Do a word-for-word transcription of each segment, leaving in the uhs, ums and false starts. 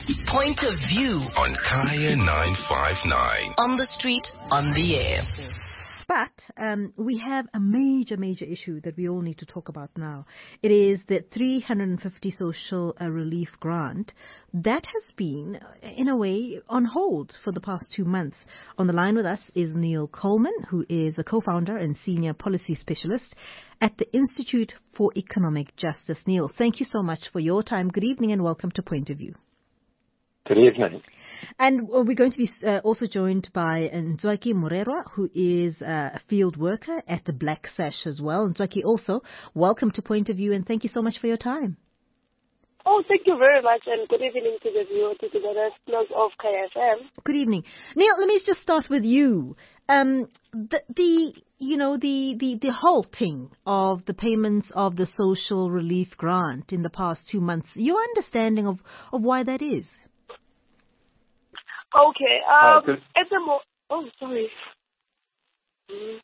Point of View on Kaya nine five nine. On the street, on the air. But um, we have a major, major issue that we all need to talk about now. It is the three hundred fifty social uh, relief grant that has been, in a way, on hold for the past two months. On the line with us is Neil Coleman, who is a co-founder and senior policy specialist at the Institute for Economic Justice. Neil, thank you so much for your time. Good evening and welcome to Point of View. Good evening. And we're going to be uh, also joined by Ntswaki Morerwa, who is uh, a field worker at the Black Sash as well. Ntswaki, also, welcome to Point of View and thank you so much for your time. Oh, thank you very much, and good evening to the viewers, to the listeners of K F M. Good evening. Neil, let me just start with you. Um, the, the you know, the, the, the halting of the payments of the social relief grant in the past two months, your understanding of, of why that is? Okay. Um, uh, at the mo- oh, sorry. Mm.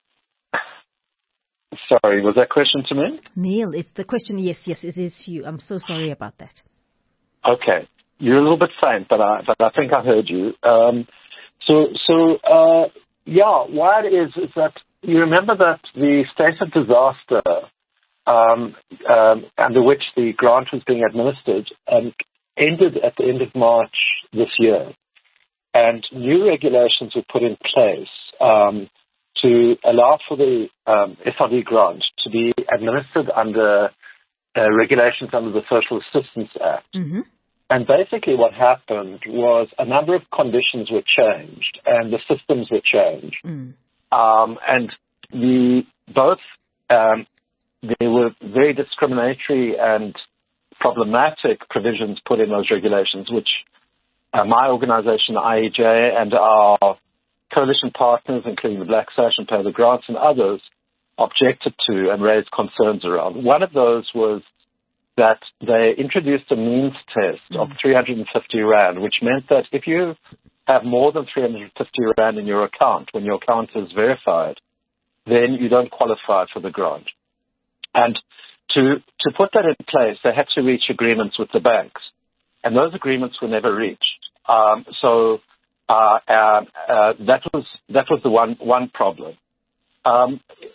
Sorry, was that question to me? Neil, it's the question. Yes, yes, it is you. I'm so sorry about that. Okay, you're a little bit faint, but I but I think I heard you. Um, so so uh, yeah, why it is is that you remember that the state of disaster um, um, under which the grant was being administered um, ended at the end of March this year. And new regulations were put in place um, to allow for the um, S R D grant to be administered under uh, regulations under the Social Assistance Act. Mm-hmm. And basically what happened was a number of conditions were changed and the systems were changed. Mm. Um, and the both um, there were very discriminatory and problematic provisions put in those regulations, which Uh, my organization, I E J, and our coalition partners, including the Black Sash and Pay the Grants and others, objected to and raised concerns around. One of those was that they introduced a means test of three hundred fifty rand, which meant that if you have more than three hundred fifty rand in your account, when your account is verified, then you don't qualify for the grant. And to, to put that in place, they had to reach agreements with the banks. And those agreements were never reached. Um, so uh, uh, uh, that was that was the one one problem. Um,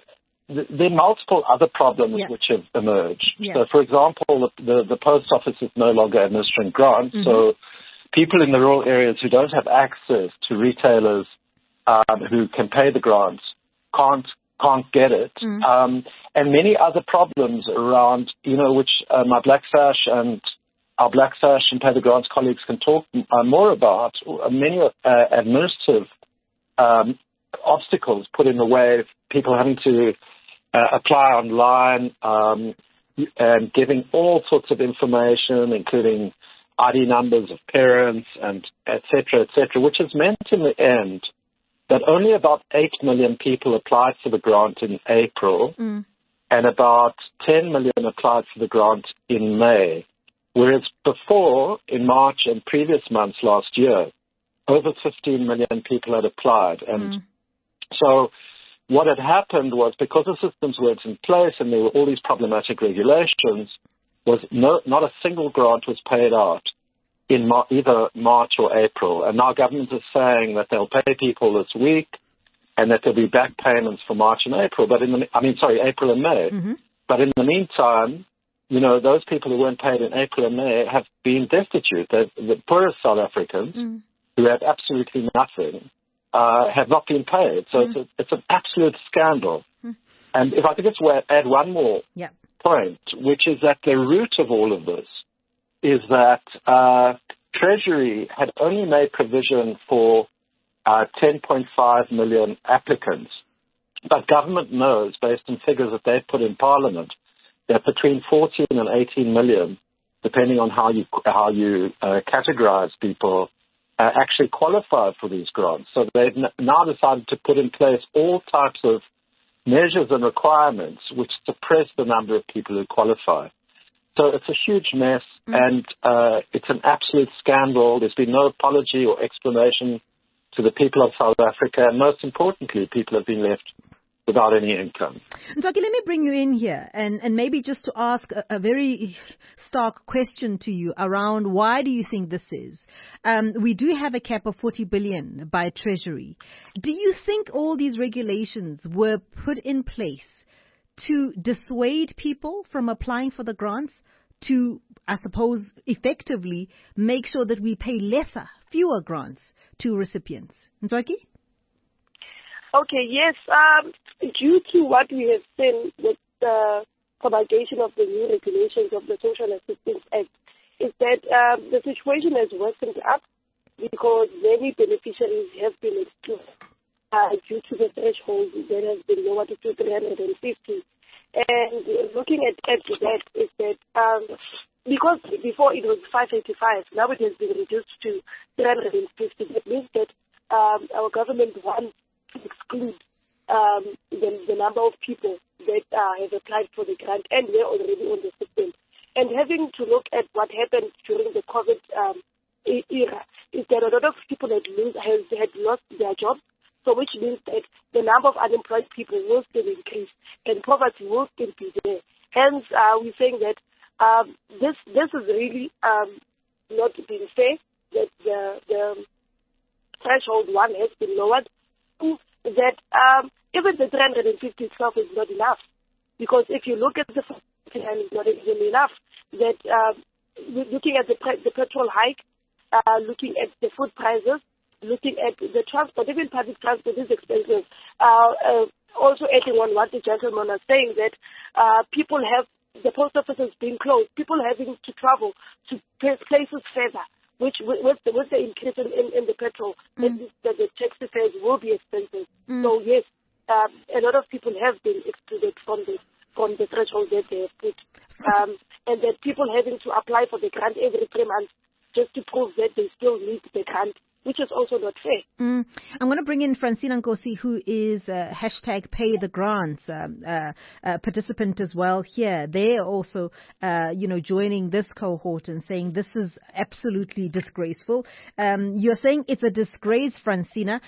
th- there are multiple other problems yeah. which have emerged. Yeah. So, for example, the, the, the post office is no longer administering grants. Mm-hmm. So people in the rural areas who don't have access to retailers um, who can pay the grants can't can't get it. Mm-hmm. Um, and many other problems around, you know, which uh, my Black Sash and our Black Sash and Pay the Grants colleagues can talk uh, more about. Many uh, administrative um, obstacles put in the way of people having to uh, apply online um, and giving all sorts of information, including I D numbers of parents and et cetera, et cetera, which has meant in the end that only about eight million people applied for the grant in April mm. and about ten million applied for the grant in May. Whereas before, in March and previous months last year, over fifteen million people had applied. And mm. so what had happened was, because the systems weren't in place and there were all these problematic regulations, was no, not a single grant was paid out in Mar- either March or April. And now government is saying that they'll pay people this week and that there'll be back payments for March and April. But in the, I mean, sorry, April and May. Mm-hmm. But in the meantime, you know, those people who weren't paid in April and May have been destitute. They're the poorest South Africans mm. who have absolutely nothing uh, have not been paid. So mm. it's, a, it's an absolute scandal. Mm. And if I could just add one more yeah. point, which is that the root of all of this is that uh, Treasury had only made provision for uh, ten point five million applicants. But government knows, based on figures that they've put in Parliament, that between fourteen and eighteen million, depending on how you how you uh, categorize people, uh, actually qualify for these grants. So they've n- now decided to put in place all types of measures and requirements which suppress the number of people who qualify. So it's a huge mess, mm-hmm. and uh, it's an absolute scandal. There's been no apology or explanation to the people of South Africa, and most importantly, people have been left without any income. Ntswaki, let me bring you in here and, and maybe just to ask a, a very stark question to you around why do you think this is? Um, we do have a cap of forty billion by Treasury. Do you think all these regulations were put in place to dissuade people from applying for the grants, to, I suppose, effectively make sure that we pay lesser, fewer grants to recipients? Ntswaki? Okay, yes. Um, due to what we have seen with the promulgation of the new regulations of the Social Assistance Act, is that um, the situation has worsened up because many beneficiaries have been excluded uh, due to the threshold that has been lowered to three hundred fifty. And looking at, at that is that um, because before it was five eighty-five, now it has been reduced to three hundred fifty. That means that um, our government wants to exclude um, the, the number of people that uh, have applied for the grant and they're already on the system. And having to look at what happened during the COVID um, era is that a lot of people had, lose, has, had lost their jobs. So which means that the number of unemployed people will still increase and poverty will still be there. Hence, uh, we're saying that um, this this is really um, not being fair, that the, the threshold one has been lowered, that um, even the three hundred fifty itself is not enough. Because if you look at the and it's not even enough, that um, looking at the, the petrol hike, uh, looking at the food prices, looking at the transport, even public transport is expensive. Uh, uh, also adding on what the gentleman was saying, that uh, people have, the post offices being closed, people having to travel to places further, which with the, with the increase in, in, in the petrol, mm. that the taxi fares will be expensive. Mm. So yes, um, a lot of people have been excluded from the from the threshold that they have put, um, and that people having to apply for the grant every three months just to prove that they still need the grant, which is also not fair. Mm. I'm going to bring in Francina Nkosi, who is a hashtag Pay the Grants um, uh, uh, participant as well here. They're also, uh, you know, joining this cohort and saying this is absolutely disgraceful. Um, you're saying it's a disgrace, Francina.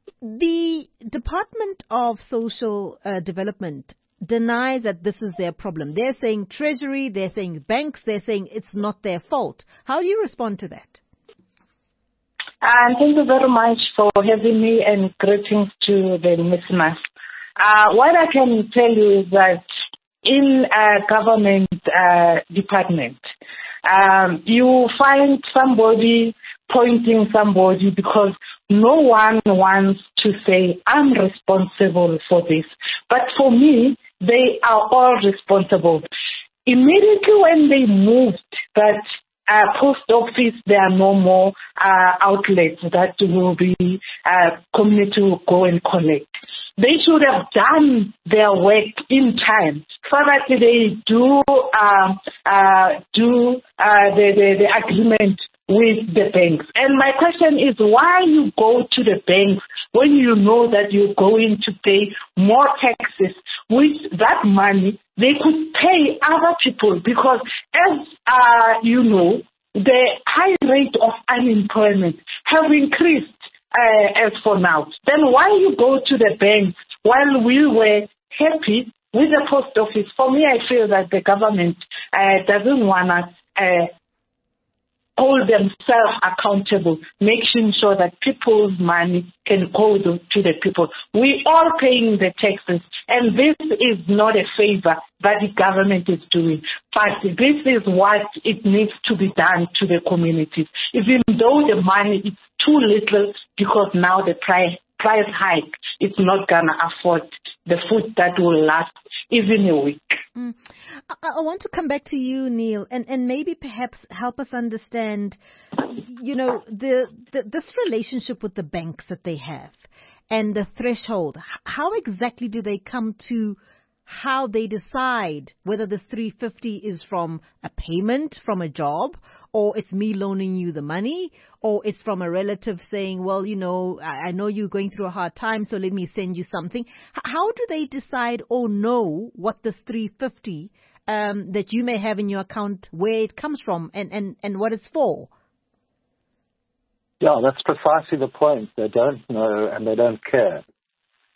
The Department of Social uh, Development denies that this is their problem. They're saying Treasury, they're saying banks, they're saying it's not their fault. How do you respond to that? And thank you very much for having me, and greetings to the listeners. Uh, what I can tell you is that in a government uh, department, um, you find somebody pointing somebody because no one wants to say, I'm responsible for this. But for me, they are all responsible. Immediately when they moved that Uh, post office, there are no more uh, outlets that will be uh, community will go and collect. They should have done their work in time so that they do uh, uh, do uh, the, the, the agreement with the banks. And my question is, why you go to the banks when you know that you're going to pay more taxes? With that money, they could pay other people, because as uh, you know, the high rate of unemployment have increased uh, as for now. Then why you go to the bank while we were happy with the post office? For me, I feel that the government uh, doesn't want us uh, hold themselves accountable, making sure that people's money can go to the people. We are paying the taxes, and this is not a favor that the government is doing, but this is what it needs to be done to the communities, even though the money is too little, because now the price, price hike is not going to afford the food that will last even a week. Mm. I, I want to come back to you, Neil, and, and maybe perhaps help us understand, you know, the, the this relationship with the banks that they have and the threshold. How exactly do they come to how they decide whether this three hundred fifty is from a payment from a job, or it's me loaning you the money, or it's from a relative saying, well, you know, I, I know you're going through a hard time, so let me send you something. H- how do they decide or know what this three hundred fifty um, that you may have in your account, where it comes from and, and, and what it's for? Yeah, that's precisely the point. They don't know and they don't care.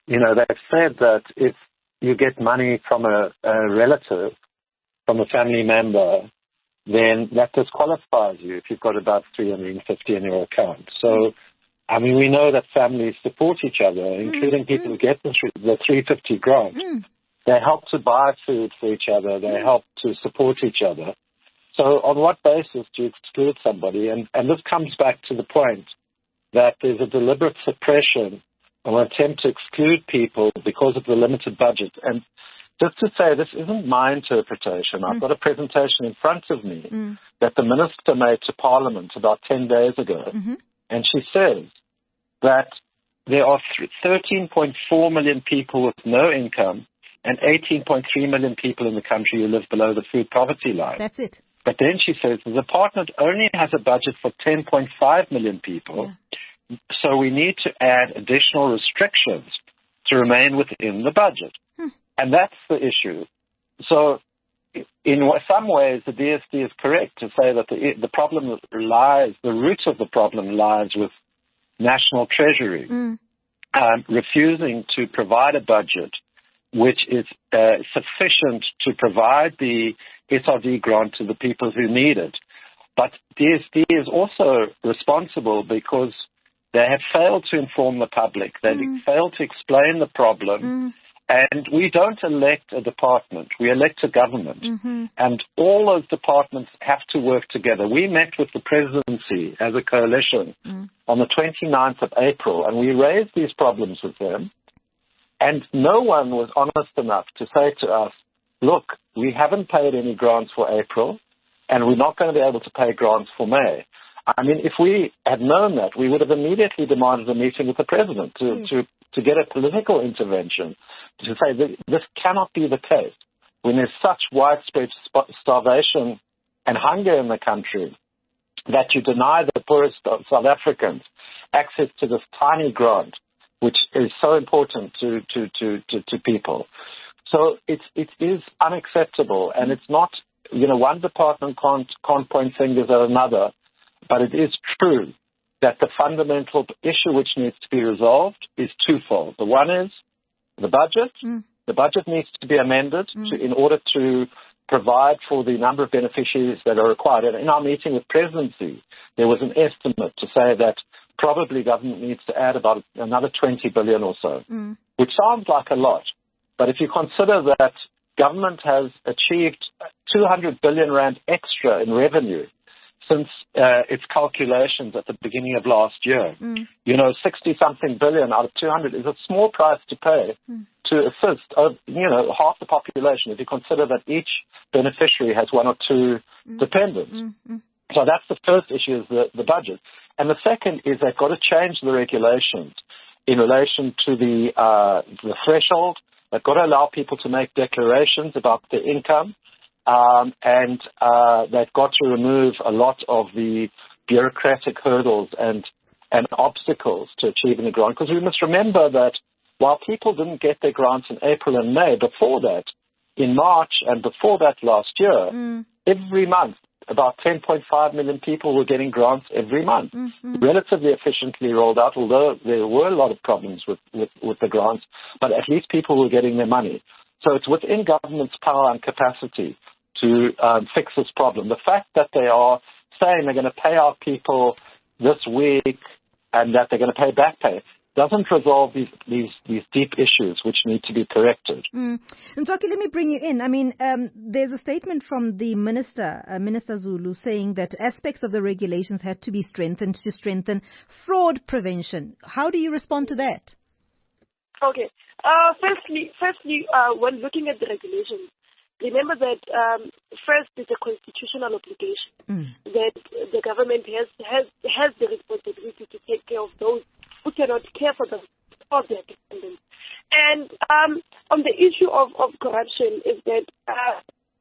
you know, they've said that if you get money from a, a relative, from a family member, then that disqualifies you if you've got about three hundred fifty in your account. So, I mean, we know that families support each other, including mm, people mm. who get the, the three hundred fifty grant. Mm. They help to buy food for each other. They mm. help to support each other. So on what basis do you exclude somebody? And, and this comes back to the point that there's a deliberate suppression or an attempt to exclude people because of the limited budget. And just to say, this isn't my interpretation. Mm. I've got a presentation in front of me mm. that the minister made to Parliament about ten days ago. Mm-hmm. And she says that there are thirteen point four million people with no income and eighteen point three million people in the country who live below the food poverty line. That's it. But then she says the department only has a budget for ten point five million people. Yeah. So we need to add additional restrictions to remain within the budget. Hmm. And that's the issue. So in some ways, the D S D is correct to say that the, the problem lies, the root of the problem lies with National Treasury, mm. um, refusing to provide a budget which is uh, sufficient to provide the S R D grant to the people who need it. But D S D is also responsible because they have failed to inform the public. They mm. failed to explain the problem. Mm. And we don't elect a department. We elect a government. Mm-hmm. And all those departments have to work together. We met with the presidency as a coalition mm. on the twenty-ninth of April, and we raised these problems with them. And no one was honest enough to say to us, look, we haven't paid any grants for April, and we're not going to be able to pay grants for May. I mean, if we had known that, we would have immediately demanded a meeting with the president to, mm. to, to get a political intervention to say that this cannot be the case when there's such widespread starvation and hunger in the country that you deny the poorest of South Africans access to this tiny grant, which is so important to, to, to, to, to people. So it's, it is unacceptable, and it's not, you know, one department can't, can't point fingers at another, but it is true that the fundamental issue which needs to be resolved is twofold. The one is the budget. Mm. The budget needs to be amended mm. to, in order to provide for the number of beneficiaries that are required. And in our meeting with presidency, there was an estimate to say that probably government needs to add about another twenty billion or so, mm. which sounds like a lot. But if you consider that government has achieved two hundred billion rand extra in revenue since uh, its calculations at the beginning of last year. Mm. You know, sixty-something billion out of two hundred is a small price to pay mm. to assist, uh, you know, half the population, if you consider that each beneficiary has one or two mm. dependents. Mm. So that's the first issue, is the, the budget. And the second is they've got to change the regulations in relation to the, uh, the threshold. They've got to allow people to make declarations about their income. Um, and uh, they've got to remove a lot of the bureaucratic hurdles and, and obstacles to achieving a grant. Because we must remember that while people didn't get their grants in April and May, before that, in March and before that last year, mm. every month, about ten point five million people were getting grants every month, mm-hmm. relatively efficiently rolled out, although there were a lot of problems with, with, with the grants, but at least people were getting their money. So it's within government's power and capacity to um, fix this problem. The fact that they are saying they're going to pay out people this week and that they're going to pay back pay doesn't resolve these, these, these deep issues which need to be corrected. Mm. Ntswaki, let me bring you in. I mean, um, there's a statement from the minister, uh, Minister Zulu, saying that aspects of the regulations had to be strengthened to strengthen fraud prevention. How do you respond to that? Okay. Uh, firstly, firstly, uh, when looking at the regulations, remember that um, first it's a constitutional obligation mm. that the government has, has has the responsibility to take care of those who cannot care for them or their dependents. And um, on the issue of, of corruption, is that uh,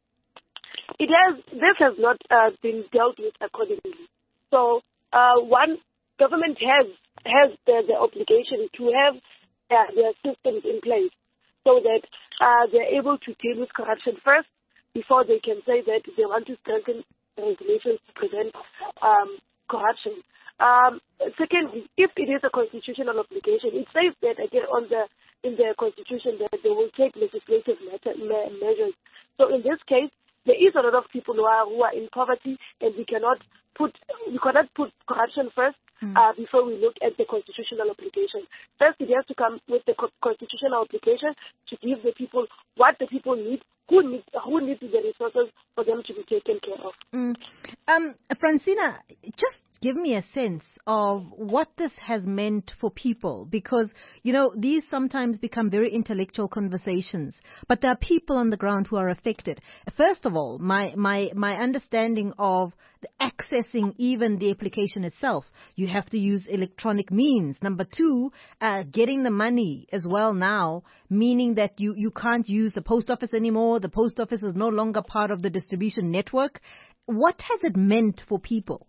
it has this has not uh, been dealt with accordingly. So uh, one government has has the, the obligation to have uh, their systems in place, so that uh, they're able to deal with corruption first before they can say that they want to strengthen regulations to prevent um, corruption. Um, secondly, if it is a constitutional obligation, it says that again on the in the constitution that they will take legislative matter, me- measures. So in this case, there is a lot of people who are who are in poverty, and we cannot put we cannot put corruption first mm. uh, before we look at the constitutional application. First, it has to come with the co- constitutional application to give the people what the people need, who need who need the resources for them to be taken care of. Mm. Um, Francina, just give me a sense of what this has meant for people, because, you know, these sometimes become very intellectual conversations, but there are people on the ground who are affected. First of all, my, my, my understanding of the accessing even the application itself, you have to use electronic means. Number two, uh, getting the money as well now, meaning that you, you can't use the post office anymore. The post office is no longer part of the distribution network. What has it meant for people?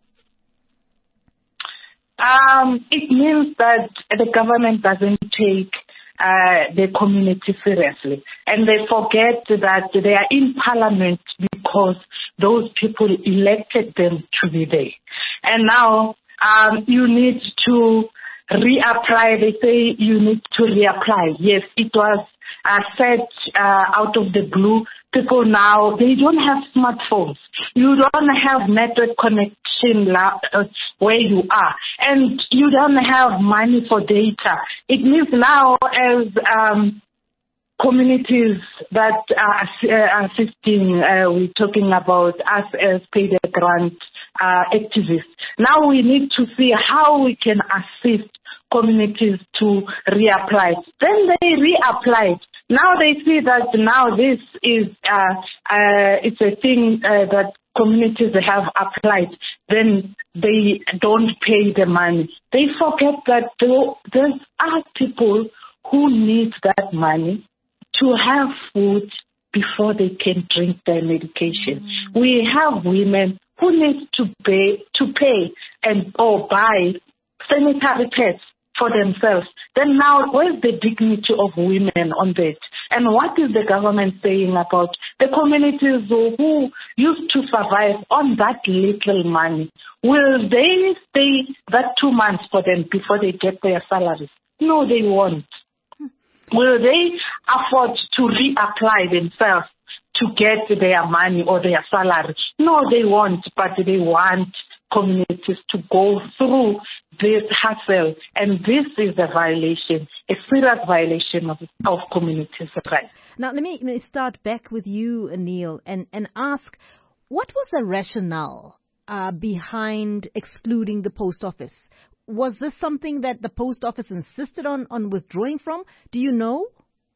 Um, it means that the government doesn't take uh, the community seriously, and they forget that they are in parliament because those people elected them to be there. And now um, you need to reapply. They say you need to reapply. Yes, it was uh, said uh, out of the blue. People now, they don't have smartphones. You don't have network connection la- uh, where you are. And you don't have money for data. It means now as um, communities that are uh, assisting, uh, we're talking about us as paid grant uh, activists. Now we need to see how we can assist communities to reapply. Then they reapplied. Now they see that now this is uh, uh, it's a thing uh, that communities have applied. Then they don't pay the money. They forget that there are people who need that money to have food before they can drink their medication. Mm. We have women who need to pay to pay and or buy sanitary pads for themselves. Then now, where's the dignity of women on that? And what is the government saying about the communities who, who used to survive on that little money? Will they stay that two months for them before they get their salaries? No, they won't. Will they afford to reapply themselves to get their money or their salary? No, they won't, but they want communities to go through this hassle, and this is a violation, a serious violation of, of communities' rights. Now, let me, let me start back with you, Neil, and, and ask, what was the rationale uh, behind excluding the post office? Was this something that the post office insisted on, on withdrawing from? Do you know?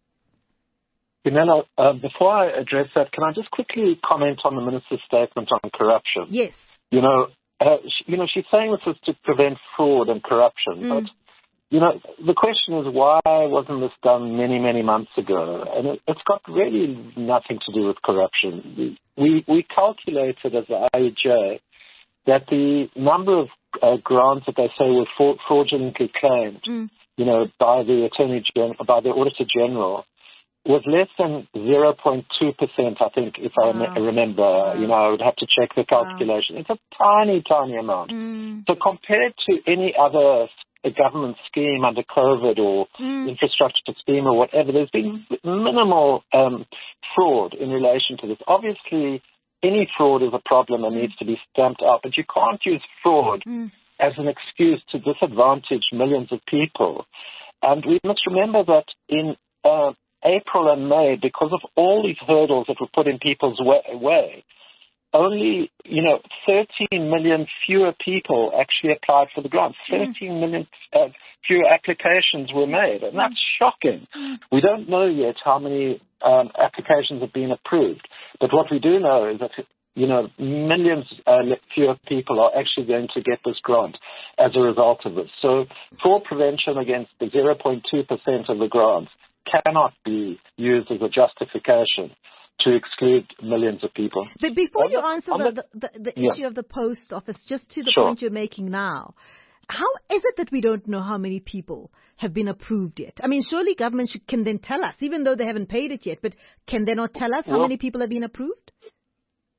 Gunilla, uh, before I address that, can I just quickly comment on the minister's statement on corruption? Yes. You know, Uh, she, you know, she's saying this is to prevent fraud and corruption. Mm. But, you know, the question is, why wasn't this done many, many months ago? And it, it's got really nothing to do with corruption. We, we calculated as the I E J that the number of uh, grants that they say were fra- fraudulently claimed, mm. you know, by the Attorney General, by the Auditor General, was less than zero point two percent, I think, if wow. I remember. Wow. You know, I would have to check the calculation. Wow. It's a tiny, tiny amount. Mm. So compared to any other government scheme under COVID or mm. infrastructure scheme or whatever, there's been minimal um, fraud in relation to this. Obviously, any fraud is a problem and mm. needs to be stamped out, but you can't use fraud mm. as an excuse to disadvantage millions of people. And we must remember that in uh, April and May, because of all these hurdles that were put in people's way, way, only, you know, thirteen million fewer people actually applied for the grant. thirteen mm. million uh, fewer applications were made, and that's shocking. Mm. We don't know yet how many um, applications have been approved, but what we do know is that, you know, millions uh, fewer people are actually going to get this grant as a result of this. So fraud prevention against the zero point two percent of the grants cannot be used as a justification to exclude millions of people. But before on you the, answer the, the, the, the yeah. issue of the post office, just to the sure. point you're making now, how is it that we don't know how many people have been approved yet? I mean, surely government should, can then tell us, even though they haven't paid it yet, but can they not tell us how well, many people have been approved?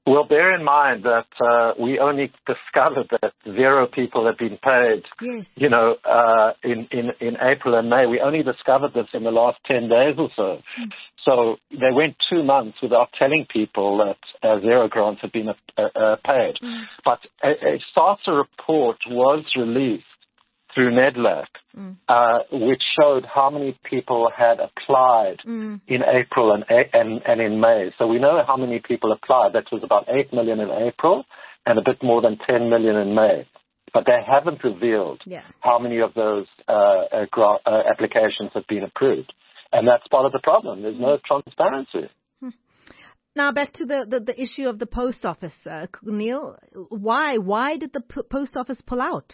Well, bear in mind that uh, we only discovered that zero people had been paid, yes. you know, uh, in, in, in April and May. We only discovered this in the last ten days or so. Mm. So they went two months without telling people that uh, zero grants had been uh, uh, paid. Mm. But a, a SARSA report was released through NEDLAC, mm. uh, which showed how many people had applied mm. in April and, and and in May. So we know how many people applied. That was about eight million in April and a bit more than ten million in May. But they haven't revealed yeah. how many of those uh, uh, gra- uh, applications have been approved. And that's part of the problem. There's no transparency. Now, back to the, the, the issue of the post office, uh, Neil. Why? Why did the p- post office pull out?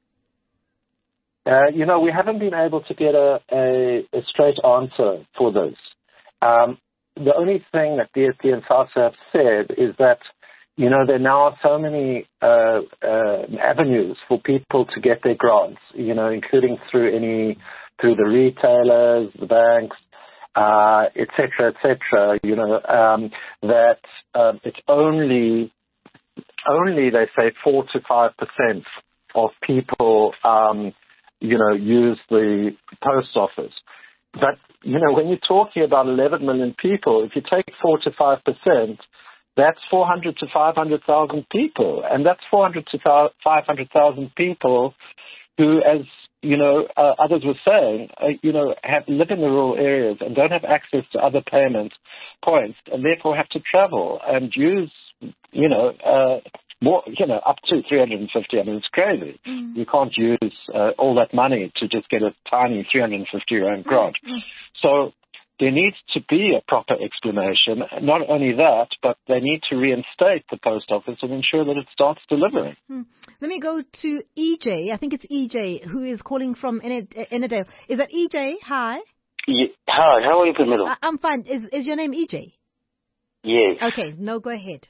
Uh, you know, we haven't been able to get a, a, a straight answer for this. Um, the only thing that D S D and SARSA have said is that, you know, there now are so many uh, uh, avenues for people to get their grants, you know, including through any, through the retailers, the banks, uh, et cetera, et cetera, you know, um, that um, it's only, only, they say, four to five percent of people um you know, use the post office. But, you know, when you're talking about eleven million people, if you take four to five percent, that's four hundred to five hundred thousand people. And that's four hundred to five hundred thousand people who, as, you know, uh, others were saying, uh, you know, have live in the rural areas and don't have access to other payment points and therefore have to travel and use, you know, uh, more, you know, up to three hundred fifty. I mean, it's crazy. Mm. You can't use uh, all that money to just get a tiny three hundred fifty rand grant. Mm. So there needs to be a proper explanation. Not only that, but they need to reinstate the post office and ensure that it starts delivering. Mm. Let me go to E J. I think it's E J who is calling from Ennerdale. Is that E J? Hi. Yeah. Hi. How are you, Pamela? Uh, I'm fine. Is is your name E J? Yes. Okay. No, go ahead.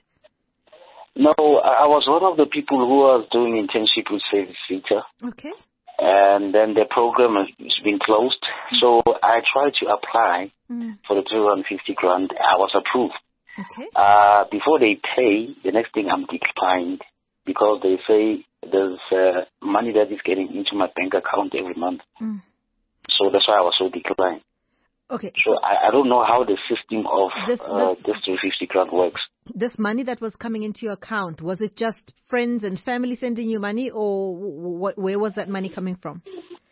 No, I was one of the people who was doing internship with Service Vita. Okay. And then the program has been closed. Mm. So I tried to apply mm. for the two hundred fifty grant. I was approved. Okay. Uh, before they pay, the next thing I'm declined because they say there's uh, money that is getting into my bank account every month. Mm. So that's why I was so declined. Okay. So I, I don't know how the system of this, uh, this, this two hundred fifty grant works. This money that was coming into your account, was it just friends and family sending you money, or wh- where was that money coming from?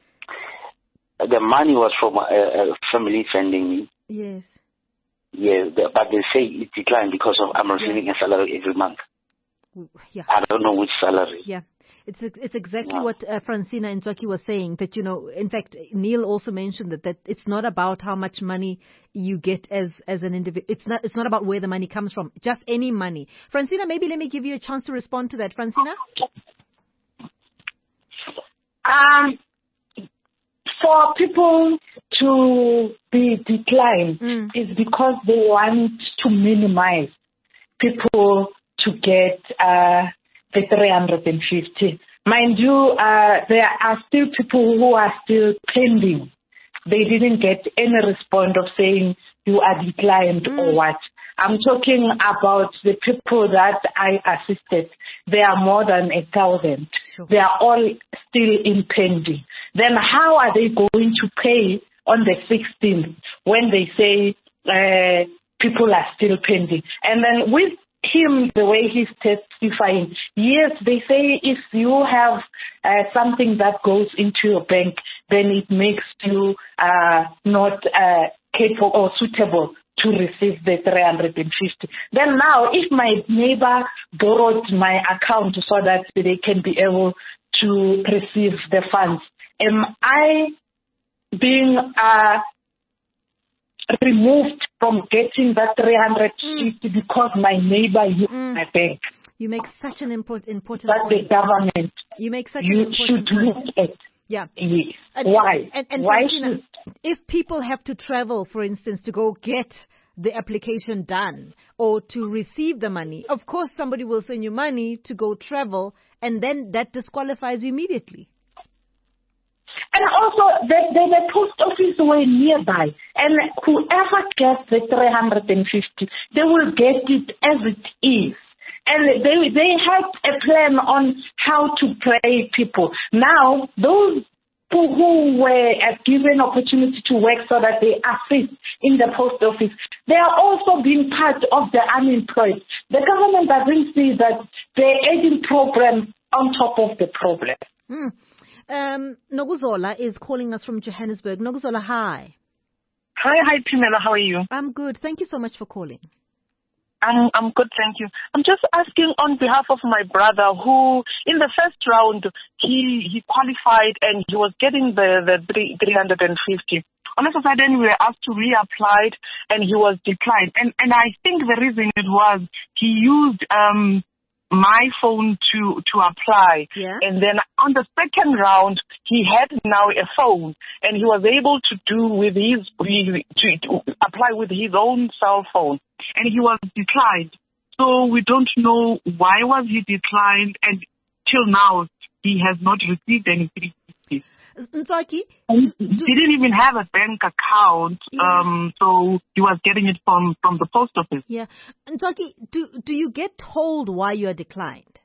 The money was from a, a family sending me. Yes. Yes, yeah, but they say it declined because of I'm receiving yeah. a salary every month. Yeah. I don't know which salary. Yeah. It's it's exactly yeah. what uh, Francina Ntswaki was saying, that, you know, in fact, Neil also mentioned that, that it's not about how much money you get as, as an individual. It's not, it's not about where the money comes from, just any money. Francina, maybe let me give you a chance to respond to that. Francina? Um, for people to be declined mm. is because they want to minimize people to get uh, the three hundred fifty. Mind you, uh, there are still people who are still pending. They didn't get any response of saying you are declined mm. or what. I'm talking about the people that I assisted. There are more than a thousand. Sure. They are all still in pending. Then how are they going to pay on the sixteenth when they say uh, people are still pending? And then with him, the way he's testifying, yes, they say if you have uh, something that goes into your bank, then it makes you uh, not uh, capable or suitable to receive the three hundred fifty. Then now, if my neighbor borrowed my account so that they can be able to receive the funds, am I being uh, removed from getting that three hundred fifty mm. because my neighbor used mm. my bank? You make such an import, important that point. The government you make such you an important should point. look at. Yeah. Yes. And, Why? And, and Why Francina, should... if people have to travel, for instance, to go get the application done or to receive the money, of course somebody will send you money to go travel, and then that disqualifies you immediately. And also, the, the, the post office were nearby, and whoever gets the three hundred fifty, they will get it as it is. and they they had a plan on how to pay people. Now, those people who were uh, given opportunity to work so that they assist in the post office, they are also being part of the unemployed. The government doesn't see that the aiding program on top of the problem. Mm. Um, Nokuzola is calling us from Johannesburg. Nokuzola, hi. Hi, hi, Pimela. How are you? I'm good. Thank you so much for calling. I'm I'm good, thank you. I'm just asking on behalf of my brother who, in the first round, he he qualified and he was getting the, the three, three hundred fifty. All of a sudden, we were asked to reapply and he was declined. And and I think the reason it was he used um my phone to to apply. Yeah. And then on the second round, he had now a phone and he was able to do with his to, to apply with his own cell phone. And he was declined. So we don't know why was he declined, and till now he has not received any three fifty. Ntswaki, He didn't even have a bank account, yeah. um, so he was getting it from, from the post office. Yeah. Ntswaki, do, do you get told why you are declined?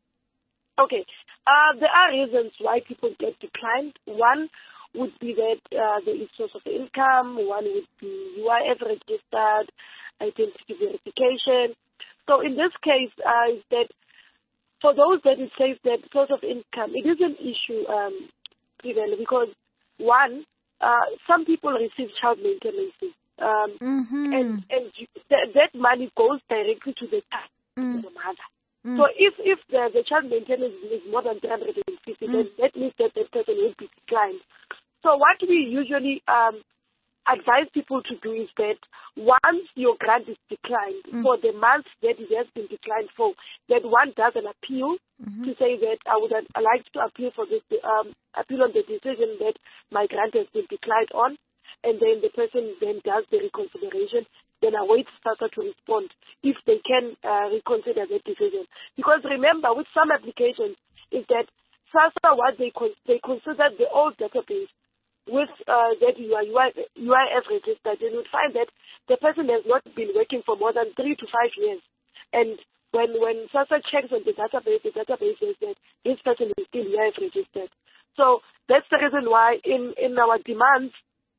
Okay. Uh, there are reasons why people get declined. One would be that uh, there is source of income. One would be U I F registered, identity verification. So in this case, uh, is that for those that it says that source of income, it is an issue, um, because one, uh, some people receive child maintenance, um, mm-hmm. and and th- that money goes directly to the child, mm. to the mother. Mm. So if if the, the child maintenance is more than three hundred fifty, mm. then that means that that person will be declined. So what we usually um, advise people to do is that once your grant is declined mm. for the month that it has been declined for, that one does an appeal mm-hmm. to say that I would have, I like to appeal for this um, appeal on the decision that my grant has been declined on, and then the person then does the reconsideration, then awaits SASSA to respond if they can uh, reconsider that decision. Because remember, with some applications, is that SASSA, what they con- they consider the old database with uh, that you are U I F registered, and you would find that the person has not been working for more than three to five years. And when when SASSA checks on the database, the database says that this person is still U I F registered. So that's the reason why in, in our demands,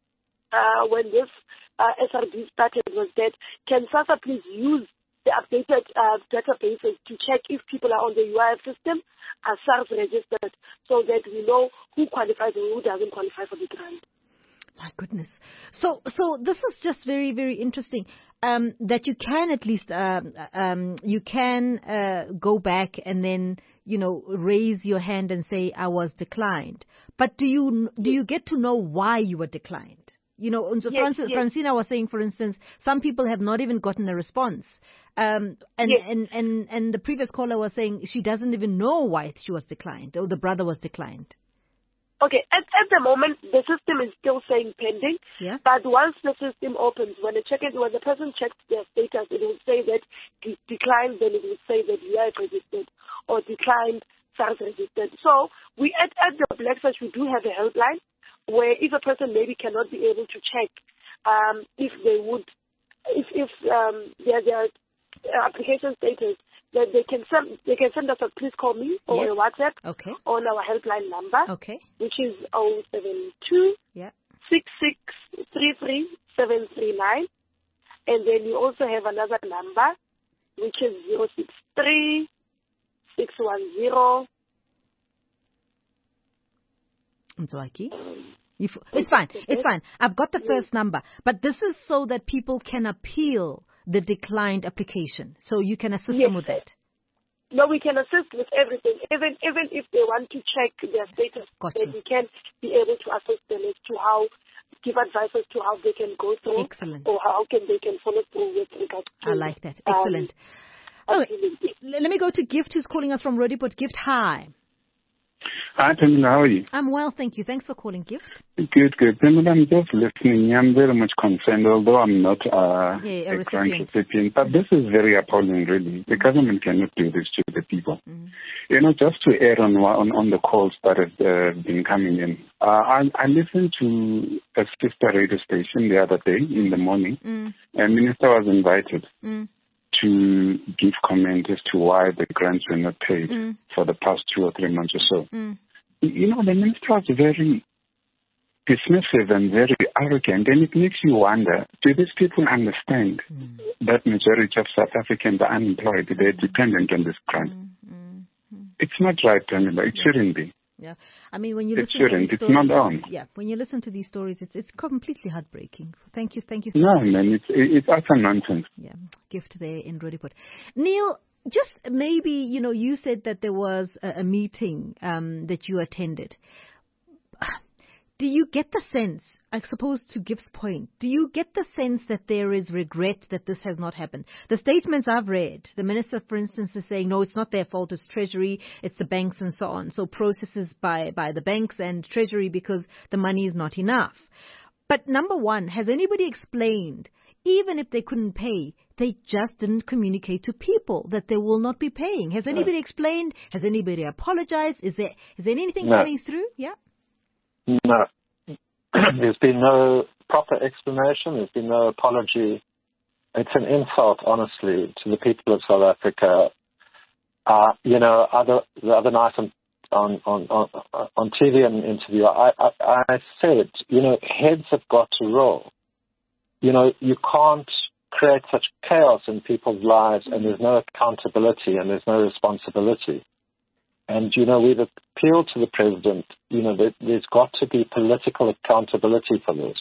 uh, when this uh, S R D started, was that can SASSA please use the updated uh, databases to check if people are on the U I F system, are SARS registered, so that we know who qualifies and who doesn't qualify for the grant. My goodness. So, so this is just very, very interesting. Um, that you can at least, um, um, you can uh, go back and then, you know, raise your hand and say I was declined. But do you do you get to know why you were declined? You know, so yes, Francis, yes. Francina was saying, for instance, some people have not even gotten a response. Um, and, yes. and, and, and the previous caller was saying she doesn't even know why she was declined or the brother was declined. Okay, at, at the moment, the system is still saying pending. Yeah. But once the system opens, when, it check it, when the person checks their status, it will say that de- declined, then it will say that you are registered, or declined, SARS registered. So we at, at the Black Search, we do have a helpline where if a person maybe cannot be able to check um, if they would, if, if um, their, their application status, that they can send they can send us a please call me or yes. a WhatsApp okay. on our helpline number, okay. which is zero seven two yeah. six six three three seven three nine, and then you also have another number which is zero six three six one zero. Ntswaki. It's fine. It's fine. I've got the first number, but this is so that people can appeal the declined application. So you can assist yes. them with that. No, we can assist with everything. Even even if they want to check their status, then we can be able to assist them as to how, give advice as to how they can go through. Excellent. Or how can they can follow through with regards to. I like that. Excellent. Um, oh, let me go to Gift, who's calling us from Roodepoort. Gift, hi. Hi, Pamela, how are you? I'm well, thank you. Thanks for calling, Gift. Good, good. Pamela, I'm just listening. I'm very much concerned, although I'm not uh, yeah, a, a recipient. grant recipient. But this is very appalling, really. The government cannot do this to the people. Mm. You know, just to add on on, on the calls that have uh, been coming in, uh, I, I listened to a sister radio station the other day mm. in the morning, mm. and Minister was invited. Mm. to give comment as to why the grants were not paid mm. for the past two or three months or so. Mm. You know, the minister was very dismissive and very arrogant, and it makes you wonder, do these people understand mm. that majority of South Africans are unemployed, they're dependent on this grant? Mm. Mm. It's not right, Pamela. It yeah. shouldn't be. Yeah, I mean, when you it listen to these it's stories, not on. yeah, when you listen to these stories, it's it's completely heartbreaking. Thank you, thank you. So no, much. man, it's it's utter nonsense. Yeah, gift there in Roodepoort. Neil, just maybe you know, you said that there was a, a meeting um, that you attended. Do you get the sense, I suppose to Gift's point, do you get the sense that there is regret that this has not happened? The statements I've read, the minister, for instance, is saying, no, it's not their fault, it's Treasury, it's the banks and so on. So processes by, by the banks and Treasury because the money is not enough. But number one, has anybody explained, even if they couldn't pay, they just didn't communicate to people that they will not be paying? Has anybody no. explained? Has anybody apologized? Is there, is there anything no. coming through? Yeah. No. There's been no proper explanation. There's been no apology. It's an insult, honestly, to the people of South Africa. Uh, you know, other, the other night on on on, on, on T V and interview, I, I, I said, you know, heads have got to roll. You know, you can't create such chaos in people's lives, and there's no accountability and there's no responsibility. And, you know, we've appealed to the president, you know, that there's got to be political accountability for this.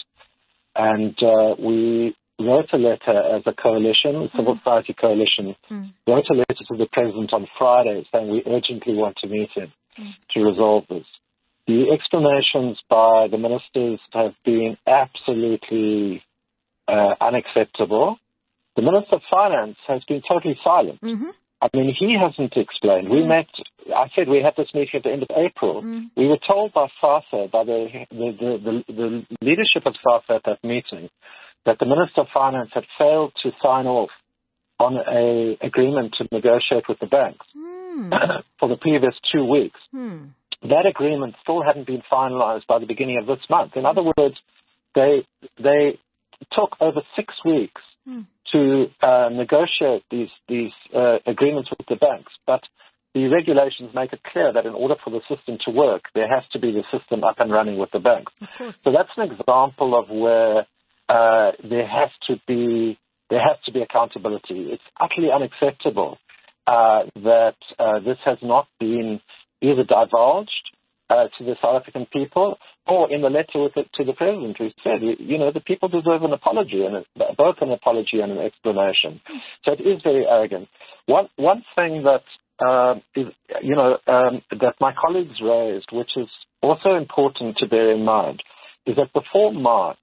And uh, we wrote a letter as a coalition, a civil society coalition, mm. wrote a letter to the president on Friday saying we urgently want to meet him mm. to resolve this. The explanations by the ministers have been absolutely uh, unacceptable. The Minister of Finance has been totally silent. Mm-hmm. I mean, he hasn't explained. We mm. met, I said we had this meeting at the end of April. Mm. We were told by SASSA, by the the, the, the the leadership of SASSA at that meeting, that the Minister of Finance had failed to sign off on a agreement to negotiate with the banks mm. for the previous two weeks. Mm. That agreement still hadn't been finalized by the beginning of this month. In other words, they they took over six weeks mm. to uh, negotiate these these uh, agreements with the banks, but the regulations make it clear that in order for the system to work, there has to be the system up and running with the banks. So that's an example of where uh, there has to be there has to be accountability. It's utterly unacceptable uh, that uh, this has not been either divulged uh, to the South African people, or in the letter with it to the president, we said, you know, the people deserve an apology, and a, both an apology and an explanation. So it is very arrogant. One one thing that uh, is, you know, um, that my colleagues raised, which is also important to bear in mind, is that before March,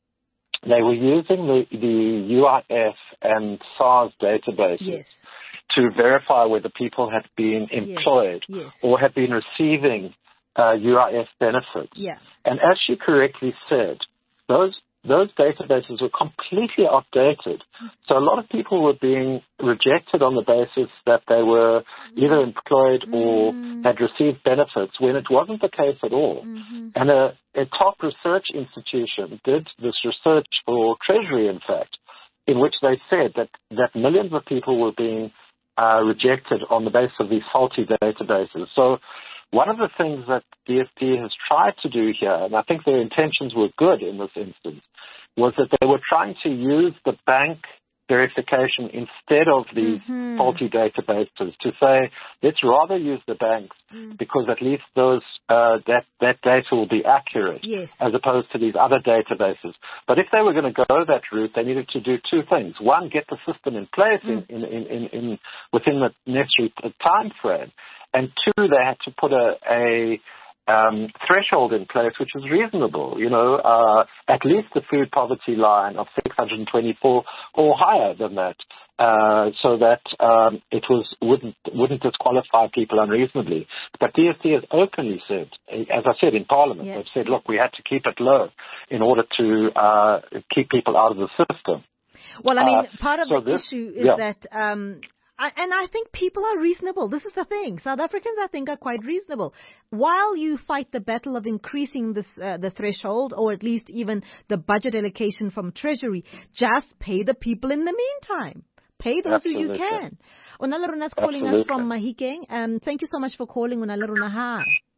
they were using the, the U I F and SARS databases yes. to verify whether people had been employed yes. Yes. or had been receiving uh, U I F benefits. Yeah. And as she correctly said, those those databases were completely outdated. So a lot of people were being rejected on the basis that they were either employed or mm. had received benefits, when it wasn't the case at all. Mm-hmm. And a, a top research institution did this research for Treasury, in fact, in which they said that, that millions of people were being uh, rejected on the basis of these faulty databases. So one of the things that D F T has tried to do here, and I think their intentions were good in this instance, was that they were trying to use the bank verification instead of these mm-hmm. faulty databases to say, let's rather use the banks mm. because at least those uh, that, that data will be accurate yes. as opposed to these other databases. But if they were going to go that route, they needed to do two things. One, get the system in place mm. in, in, in, in, within the necessary time frame. And two, they had to put a, a um, threshold in place which was reasonable, you know, uh, at least the food poverty line of six hundred twenty-four or higher than that, uh, so that um, it was wouldn't wouldn't disqualify people unreasonably. But D S T has openly said, as I said in Parliament, yeah. they've said, look, we had to keep it low in order to uh, keep people out of the system. Well, I mean, uh, part of so the this, issue is yeah. that... Um, I, and I think people are reasonable. This is the thing. South Africans, I think, are quite reasonable. While you fight the battle of increasing this, uh, the threshold, or at least even the budget allocation from Treasury, just pay the people in the meantime. Pay those Absolutely. who you can. Unala Runa is calling Absolutely. us from Mahikeng. Um, thank you so much for calling, Unala Runa. Hi.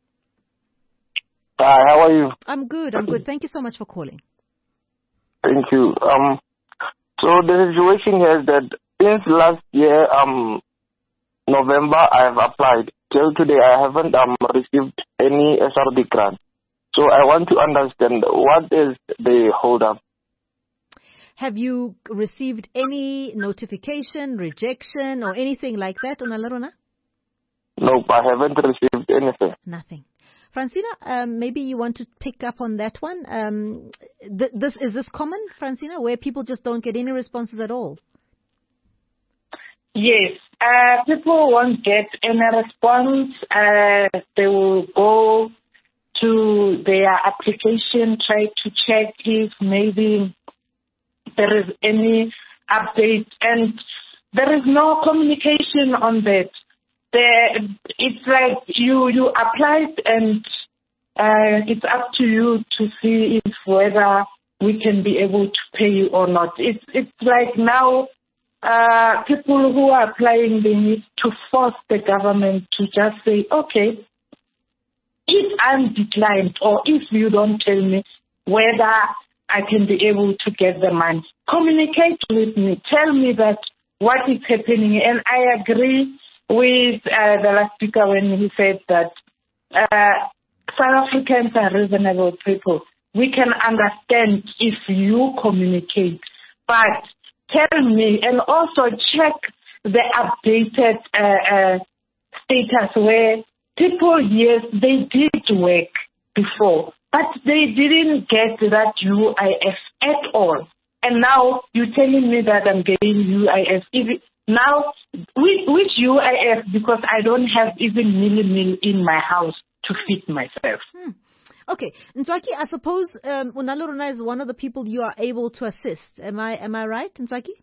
Hi, how are you? I'm good. I'm good. Thank you so much for calling. Thank you. Um, so the situation here is that since last year, um, November, I have applied. Till today, I haven't um received any S R D grant. So I want to understand what is the hold up. Have you received any notification, rejection, or anything like that, Unala Runa? Nope, I haven't received anything. Nothing. Francina, um, maybe you want to pick up on that one. Um, th- this is this common, Francina, where people just don't get any responses at all? Yes, uh, people won't get any response. Uh, they will go to their application, try to check if maybe there is any update, and there is no communication on that. There, it's like you you applied, and uh, it's up to you to see if whether we can be able to pay you or not. It's it's like now. Uh, people who are applying, they need to force the government to just say, okay, if I'm declined or if you don't tell me whether I can be able to get the money, communicate with me, tell me that what is happening. And I agree with uh, the last speaker when he said that uh, South Africans are reasonable people. We can understand if you communicate, but tell me, and also check the updated uh, uh, status where people, yes, they did work before, but they didn't get that U I F at all. And now you're telling me that I'm getting U I F. If, now, which, which U I F? Because I don't have even milli meal in my house to feed myself. Hmm. Okay, Ntswaki, I suppose um, Unala Runa is one of the people you are able to assist. Am I am I right, Ntswaki?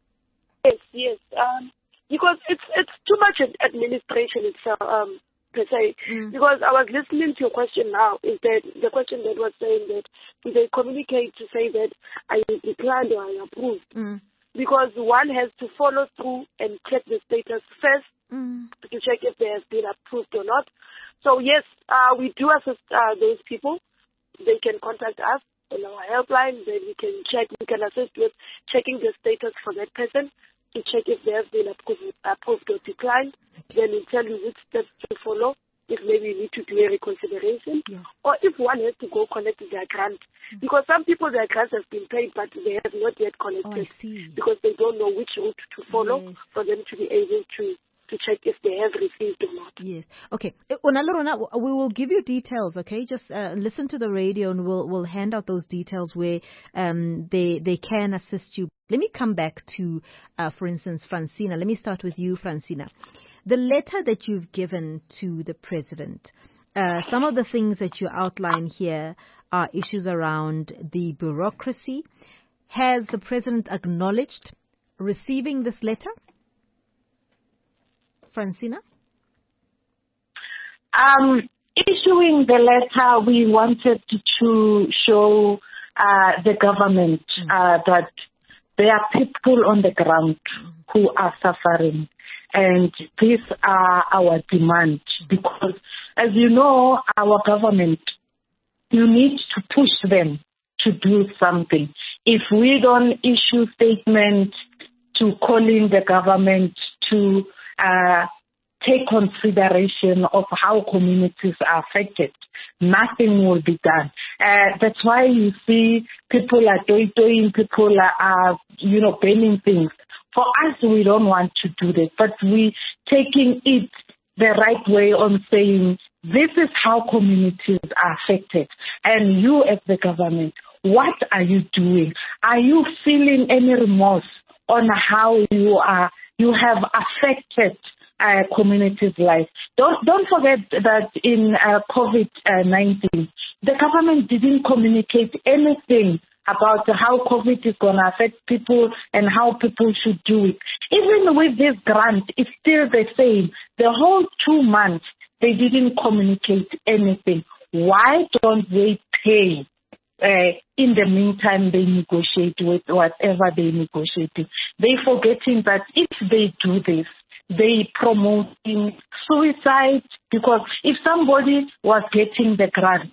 Yes, yes. Um, because it's it's too much administration itself, um, per se. Mm. Because I was listening to your question now. Is that the question that was saying that do they communicate to say that I declined or I approved? Mm. Because one has to follow through and check the status first mm. to check if they have been approved or not. So yes, uh, we do assist uh, those people. They can contact us on our helpline. Then we can check. We can assist with checking the status for that person to check if they have been approved, approved or declined. Then we'll tell you which steps to follow. If maybe you need to do a reconsideration, yeah. or if one has to go collect their grant, mm-hmm. because some people their grants have been paid but they have not yet collected oh, because they don't know which route to follow yes. for them to be able to. to check if they have received or not. Yes. Okay. Unala Runa, we will give you details, okay? Just uh, listen to the radio and we'll we'll hand out those details where um, they they can assist you. Let me come back to, uh, for instance, Francina. Let me start with you, Francina. The letter that you've given to the president, uh, some of the things that you outline here are issues around the bureaucracy. Has the president acknowledged receiving this letter? Francina? Um, issuing the letter, we wanted to show uh, the government uh, that there are people on the ground who are suffering. And these are our demands. Because, as you know, our government, you need to push them to do something. If we don't issue statements to calling the government to Uh, take consideration of how communities are affected, nothing will be done. Uh, that's why you see people are doing, people are, are, you know, burning things. For us, we don't want to do that, but we taking it the right way on saying this is how communities are affected. And you as the government, what are you doing? Are you feeling any remorse on how you are you have affected uh, communities' life? Don't don't forget that in uh, COVID nineteen, the government didn't communicate anything about how COVID is going to affect people and how people should do it. Even with this grant, it's still the same. The whole two months, they didn't communicate anything. Why don't they pay uh, in the meantime they negotiate with whatever they negotiate. They forgetting that if they do this, they promoting suicide, because if somebody was getting the grant,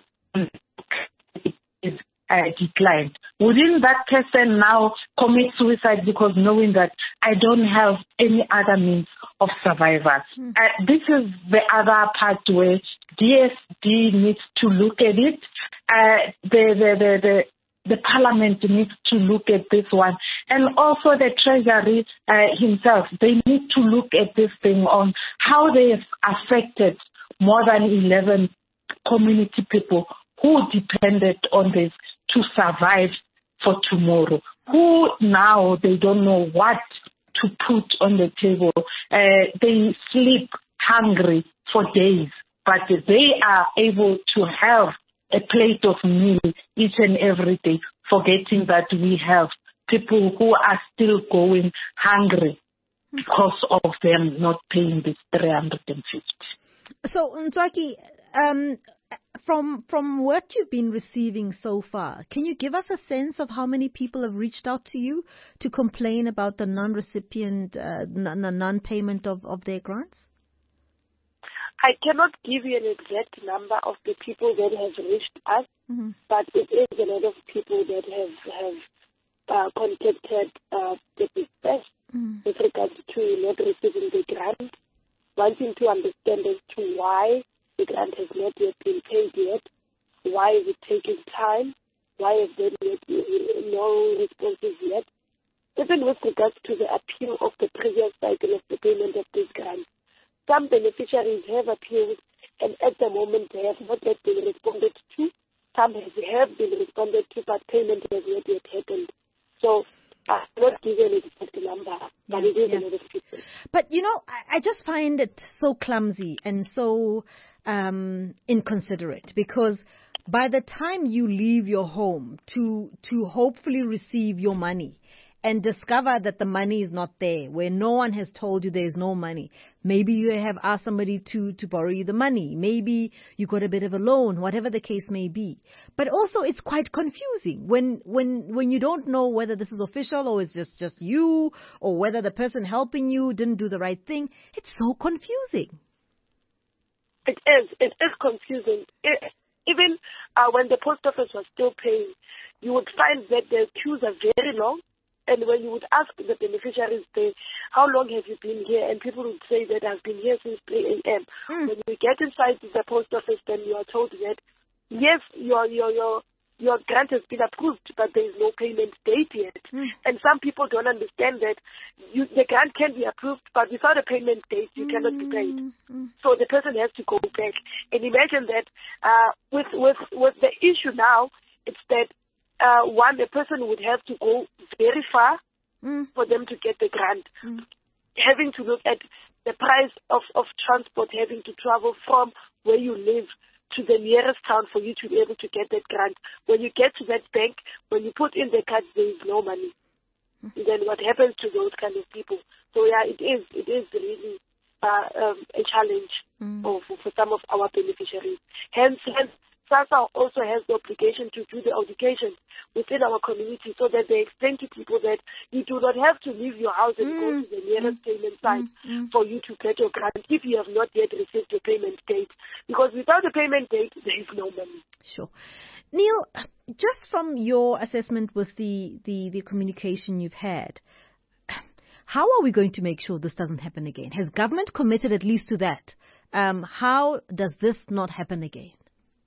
uh, declined, wouldn't that person now commit suicide because knowing that I don't have any other means of survival? Mm. Uh, this is the other part where D S D needs to look at it. Uh, the, the, the, the The Parliament needs to look at this one. And also the Treasury uh, himself, they need to look at this thing on how they have affected more than eleven community people who depended on this to survive for tomorrow, who now they don't know what to put on the table. Uh, they sleep hungry for days, but they are able to have a plate of meal each and every day, forgetting that we have people who are still going hungry because of them not paying this three hundred fifty. So, Ntswaki, um, from from what you've been receiving so far, can you give us a sense of how many people have reached out to you to complain about the non-recipient, uh, n- non-payment of, of their grants? I cannot give you an exact number of the people that have reached us, mm-hmm. but it is a lot of people that have have uh, contacted uh, the business mm-hmm. with regards to not receiving the grant, wanting to understand as to why the grant has not yet been paid yet, why is it taking time, why is there yet no responses yet, even with regards to the appeal of the previous cycle of the payment of this grant. Some beneficiaries have appealed, and at the moment they have not yet been responded to. Some have been responded to, but payment has not yet happened. So I cannot give you an exact number, but yeah, it is yeah. a lot of people. But, you know, I, I just find it so clumsy and so um, inconsiderate, because by the time you leave your home to to hopefully receive your money, and discover that the money is not there, where no one has told you there is no money. Maybe you have asked somebody to, to borrow you the money. Maybe you got a bit of a loan, whatever the case may be. But also it's quite confusing when when when you don't know whether this is official or it's just, just you, or whether the person helping you didn't do the right thing. It's so confusing. It is. It is confusing. It, even uh, when the post office was still paying, you would find that the queues are very long. And when you would ask the beneficiaries, they, how long have you been here? And people would say that I've been here since three a.m. Mm. When you get inside the post office, then you are told that, yes, your your your your grant has been approved, but there is no payment date yet. Mm. And some people don't understand that you, the grant can be approved, but without a payment date, you mm. cannot be paid. Mm. So the person has to go back. And imagine that uh, with, with, with the issue now, it's that Uh, one, the person would have to go very far mm. for them to get the grant. Mm. Having to look at the price of, of transport, having to travel from where you live to the nearest town for you to be able to get that grant. When you get to that bank, when you put in the card, there is no money. Mm. Then what happens to those kind of people? So yeah, it is, it is really uh, um, a challenge mm. for, for some of our beneficiaries. Hence, hence, SASSA also has the obligation to do the education within our community so that they explain to people that you do not have to leave your house and mm. go to the nearest mm. payment site mm. for you to get your grant if you have not yet received your payment date. Because without a payment date, there is no money. Sure. Neil, just from your assessment with the, the, the communication you've had, how are we going to make sure this doesn't happen again? Has government committed at least to that? Um, how does this not happen again?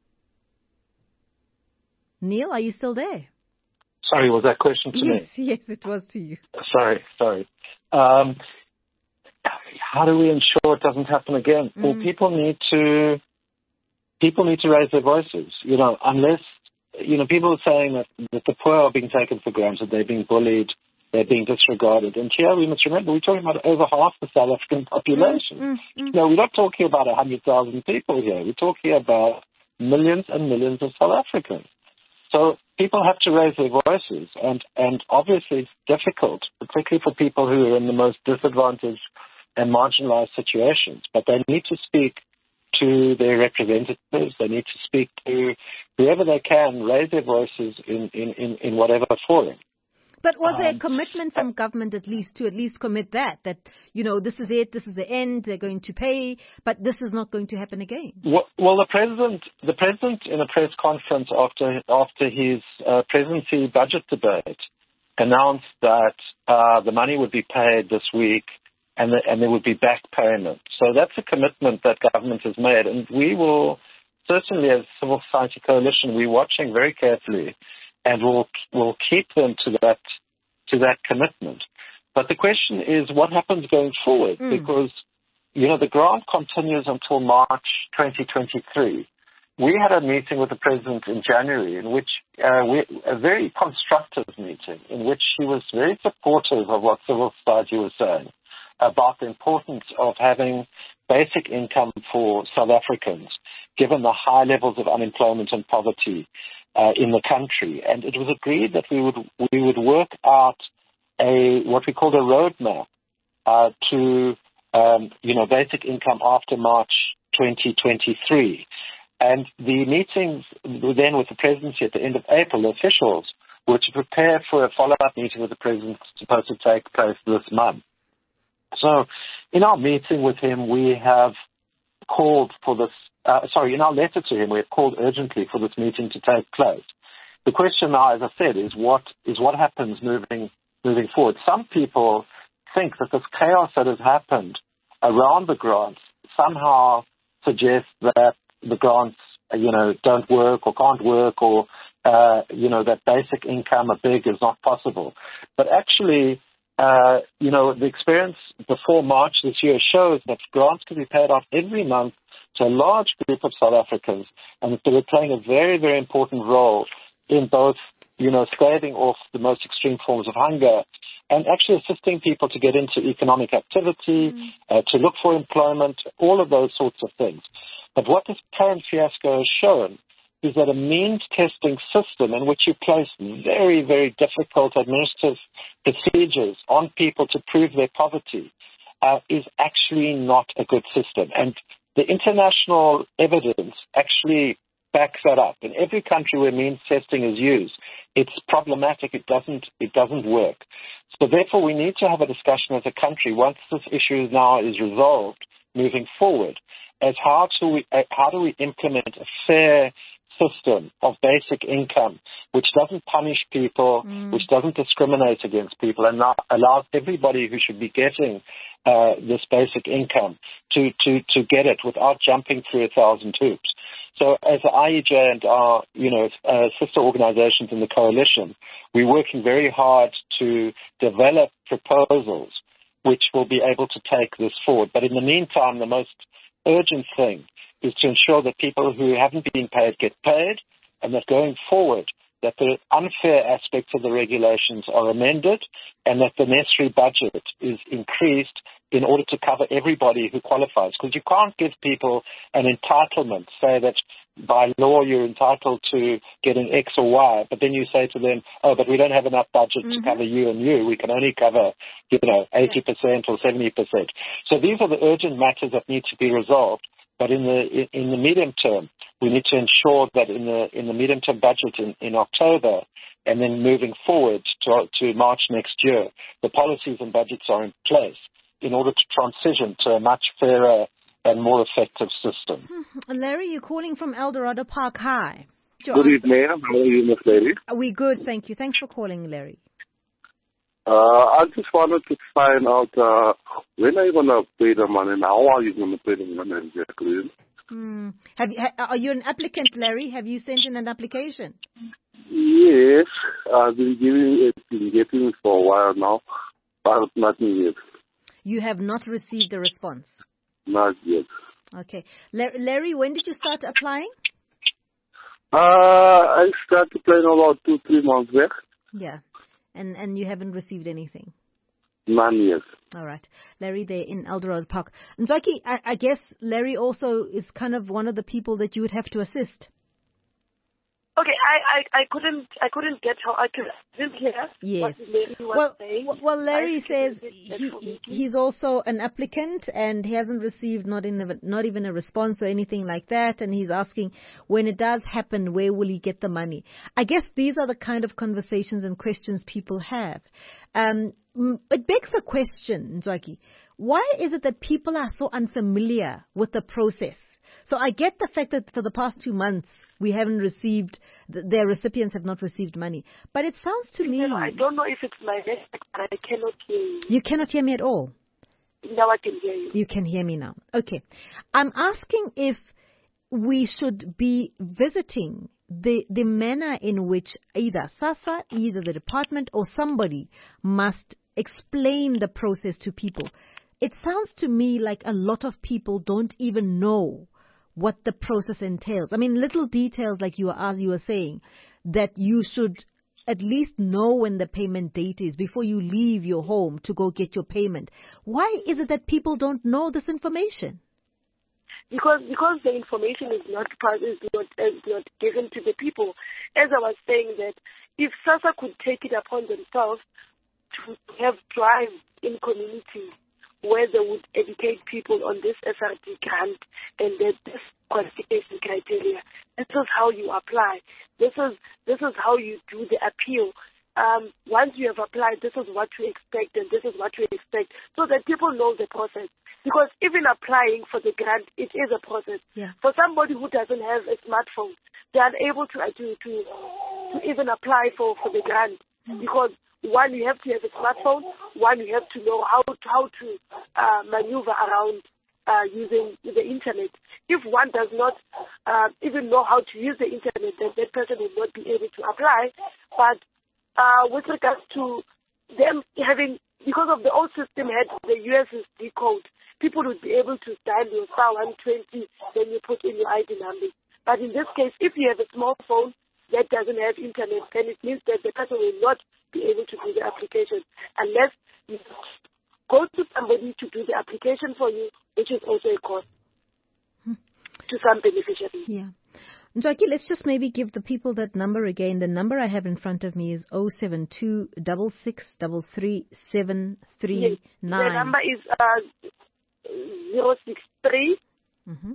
Neil, are you still there? Sorry, was that question to yes, me? Yes, it was to you. Sorry, sorry. Um, how do we ensure it doesn't happen again? Mm. Well, people need to people need to raise their voices. You know, unless you know, people are saying that, that the poor are being taken for granted, they're being bullied, they're being disregarded. And here we must remember we're talking about over half the South African population. Mm, mm, mm. No, we're not talking about a hundred thousand people here. We're talking about millions and millions of South Africans. So people have to raise their voices, and, and obviously it's difficult, particularly for people who are in the most disadvantaged and marginalized situations, but they need to speak to their representatives. They need to speak to whoever they can, raise their voices in, in, in, in whatever forum. But was there a Um, commitment from government at least to at least commit that, that, you know, this is it, this is the end, they're going to pay, but this is not going to happen again? Well, well the president, the president in a press conference after after his uh, presidency budget debate announced that uh, the money would be paid this week and, the, and there would be back payment. So that's a commitment that government has made, and we will certainly, as Civil Society Coalition, we're watching very carefully, and we'll we'll keep them to that to that commitment. But the question is, what happens going forward? Mm. Because you know the grant continues until March twenty twenty-three. We had a meeting with the president in January, in which uh, we, a very constructive meeting, in which he was very supportive of what civil society was saying about the importance of having basic income for South Africans, given the high levels of unemployment and poverty uh, in the country. And it was agreed that we would we would work out a what we called a roadmap uh, to um, you know basic income after March twenty twenty-three. And the meetings then with the presidency at the end of April, the officials were to prepare for a follow-up meeting with the president supposed to take place this month. So in our meeting with him, we have called for this, uh, sorry, in our letter to him, we have called urgently for this meeting to take place. The question now, as I said, is what is what happens moving moving forward. Some people think that this chaos that has happened around the grants somehow suggests that the grants, you know, don't work or can't work, or, uh, you know, that basic income, a big, is not possible. But actually, uh, you know, the experience before March this year shows that grants can be paid out every month to a large group of South Africans, and that they were playing a very, very important role in both, you know, staving off the most extreme forms of hunger and actually assisting people to get into economic activity, mm. uh, to look for employment, all of those sorts of things. But what this current fiasco has shown is that a means testing system in which you place very, very difficult administrative procedures on people to prove their poverty uh, is actually not a good system. And the international evidence actually backs that up. In every country where means testing is used, it's problematic. It doesn't, it doesn't work. So therefore, we need to have a discussion as a country once this issue now is resolved moving forward, as how do we how do we implement a fair system of basic income which doesn't punish people, mm. which doesn't discriminate against people, and now allows everybody who should be getting uh, this basic income to, to, to get it without jumping through a thousand hoops. So as the I E J and our you know uh, sister organizations in the coalition, we're working very hard to develop proposals which will be able to take this forward. But in the meantime, the most urgent thing is to ensure that people who haven't been paid get paid, and that going forward, that the unfair aspects of the regulations are amended, and that the necessary budget is increased in order to cover everybody who qualifies. Because you can't give people an entitlement, say that by law you're entitled to getting X or Y, but then you say to them, oh, but we don't have enough budget mm-hmm. to cover you and you. We can only cover, you know, eighty percent or seventy percent. So these are the urgent matters that need to be resolved. But in the in the medium term, we need to ensure that in the in the medium term budget in, in October, and then moving forward to, to March next year, the policies and budgets are in place in order to transition to a much fairer and more effective system. Larry, you're calling from Eldorado Park. Hi. Good evening. How are you, Miss Larry? We're good, thank you. Thanks for calling, Larry. Uh, I just wanted to find out uh, when are you going to pay the money and how are you going to pay the money exactly? Hmm. Have you, ha, are you an applicant, Larry? Have you sent in an application? Yes. I've been giving it, been getting it for a while now, but nothing yet. You have not received a response? Not yet. Okay. Larry, when did you start applying? Uh, I started applying about two, three months back. Yeah. And and you haven't received anything? None yet. All right. Larry, there in Eldorado Park. Nzwaki, I, I guess Larry also is kind of one of the people that you would have to assist. Okay, I, I, I couldn't I couldn't get how I could didn't hear yes. what Larry was well, saying. Well, Larry says he, he's also an applicant and he hasn't received not in a, not even a response or anything like that, and he's asking when it does happen, where will he get the money? I guess these are the kind of conversations and questions people have. Um, it begs the question, Nzwaki, why is it that people are so unfamiliar with the process? So I get the fact that for the past two months we haven't received, their recipients have not received money. But it sounds to me... No, I don't know if it's my network, but I cannot hear you. You cannot hear me at all? Now I can hear you. You can hear me now. Okay. I'm asking if we should be visiting the the manner in which either SASSA, either the department or somebody must explain the process to people. It sounds to me like a lot of people don't even know what the process entails. I mean, little details like you were, as you were saying, that you should at least know when the payment date is before you leave your home to go get your payment. Why is it that people don't know this information? Because because the information is not is not is not given to the people. As I was saying, that if SASSA could take it upon themselves to have drive in communities where they would educate people on this S R D grant and that this qualification criteria. This is how you apply. This is this is how you do the appeal. Um, once you have applied, this is what you expect and this is what you expect, so that people know the process. Because even applying for the grant, it is a process. Yeah. For somebody who doesn't have a smartphone, they are unable to to to, to even apply for, for the grant. Mm-hmm. Because one, you have to have a smartphone. One, you have to know how to, how to uh, maneuver around uh, using the internet. If one does not uh, even know how to use the internet, then that person will not be able to apply. But uh, with regards to them having, because of the old system had the U S S D code, people would be able to dial your star one twenty, then you put in your I D number. But in this case, if you have a small phone that doesn't have internet, then it means that the person will not be able to do the application unless you go to somebody to do the application for you, which is also a cost hmm. to some beneficiaries. Yeah. Nzwaki, let's just maybe give the people that number again. The number I have in front of me is zero seven two six six three three seven three nine. Yes. The number is uh, zero six three mm-hmm.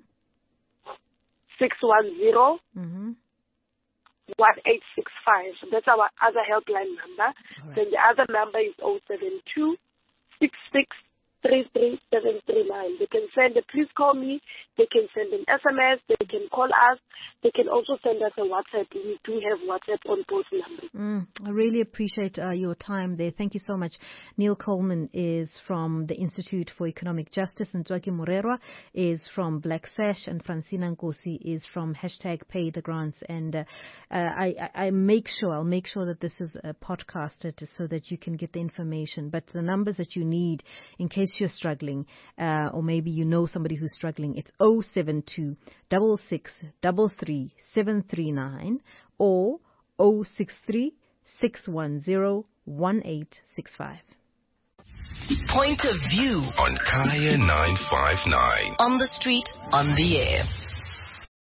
six one zero mm-hmm. one eight six five. That's our other helpline number. Right. Then the other number is zero seven two six six three three seven three nine. They can send a please call me. They can send an S M S. They can call us. They can also send us a WhatsApp. We do have WhatsApp on both numbers. Mm, I really appreciate uh, your time there. Thank you so much. Neil Coleman is from the Institute for Economic Justice, and Nzwaki Morerwa is from Black Sash, and Francina Nkosi is from hashtag Pay the Grants. And uh, uh, I, I make sure, I'll make sure that this is uh, podcasted so that you can get the information. But the numbers that you need in case you're struggling, uh, or maybe you know somebody who's struggling, it's zero seven two six six three three seven three nine or zero six three six one zero one eight six five. Point of view on Kaya nine five nine. On the street, on the air.